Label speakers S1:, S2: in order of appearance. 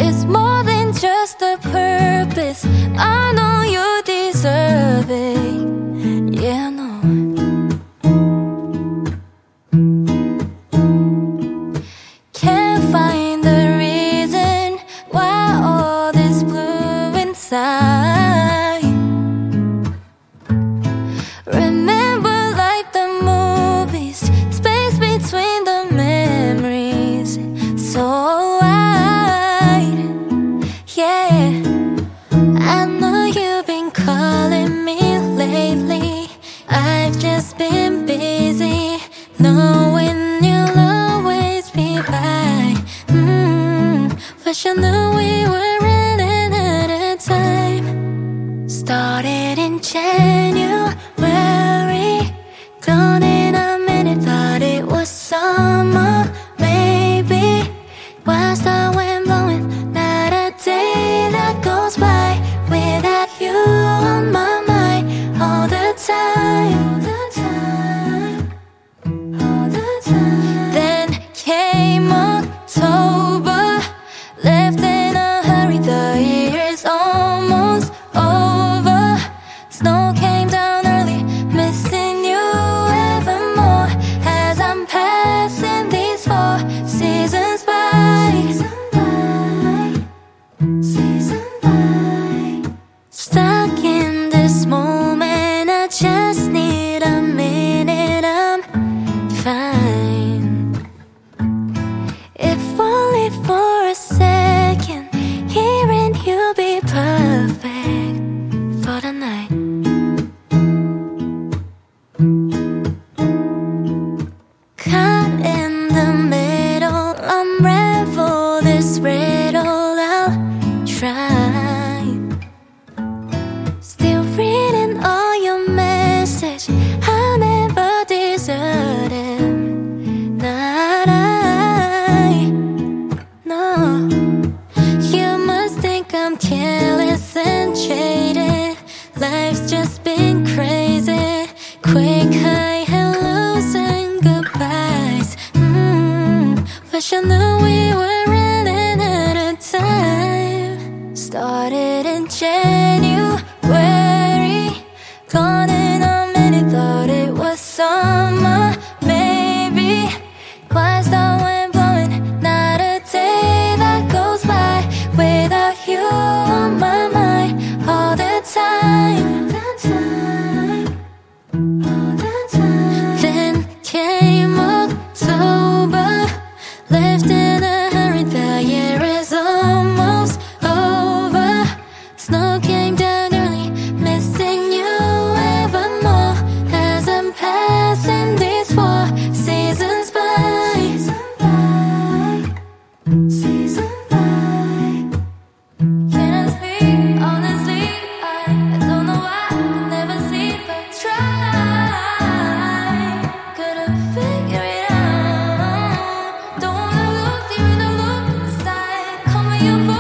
S1: It's more than just a purpose. I know you deserve it. Yeah, I know. Can't find the reason why all this blue inside. Remember like the movies, space between the memories, so wide. Yeah, I know you've been calling me lately. I've just been busy, knowing you'll always be by. Wish I knew we were running out of time. Started in January, gone in a minute, thought it was summer. Maybe whilst the wind blowing, not a day that goes by without you on my mind all the time. Then came October, left in a hurry, the year is almost over. Snow came down early, missing you ever more as I'm passing these 4 seasons by. Stuck in this moment, I just need a minute, I'm fine. If only for a second, hearing you be perfect for the night. Caught in the middle, unravel this riddle, I'll try. Still reading all your message, I never deserted. Not I, no. You must think I'm careless and jaded. Life's just been crazy, quick high hellos and goodbyes. Wish I knew we were running out of time. Started in January, gone in a minute, thought it was summer. Maybe whilst the wind blowing, not a day that goes by without you on my mind all the time. Then came October, left in a hurry, the year is almost over. Snow came down early, missing you ever more as I'm passing these 4 seasons by. Can't sleep, honestly, I don't know why I can never sleep, but try. Gotta figure it out. Don't wanna lose you in the loop inside. Call me your